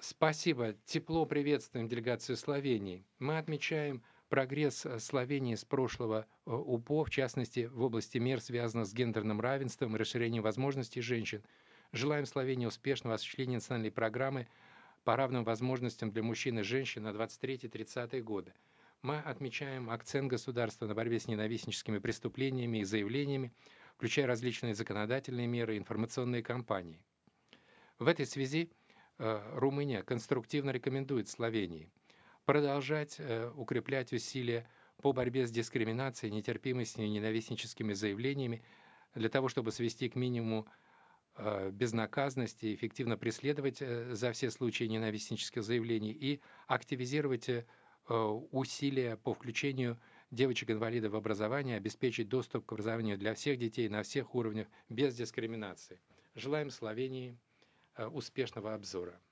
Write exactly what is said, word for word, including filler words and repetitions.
Спасибо. Тепло приветствуем делегацию Словении. Мы отмечаем прогресс э, Словении с прошлого э, УПО, в частности, в области мер, связанных с гендерным равенством и расширением возможностей женщин. Желаем Словении успешного осуществления национальной программы по равным возможностям для мужчин и женщин на двадцать третий-тридцатые годы. Мы отмечаем акцент государства на борьбе с ненавистническими преступлениями и заявлениями, включая различные законодательные меры и информационные кампании. В этой связи э, Румыния конструктивно рекомендует Словении продолжать э, укреплять усилия по борьбе с дискриминацией, нетерпимостью и ненавистническими заявлениями для того, чтобы свести к минимуму э, безнаказанность и эффективно преследовать э, за все случаи ненавистнических заявлений и активизировать э, э, усилия по включению девочек-инвалидов в образование, обеспечить доступ к образованию для всех детей на всех уровнях без дискриминации. Желаем Словении э, успешного обзора.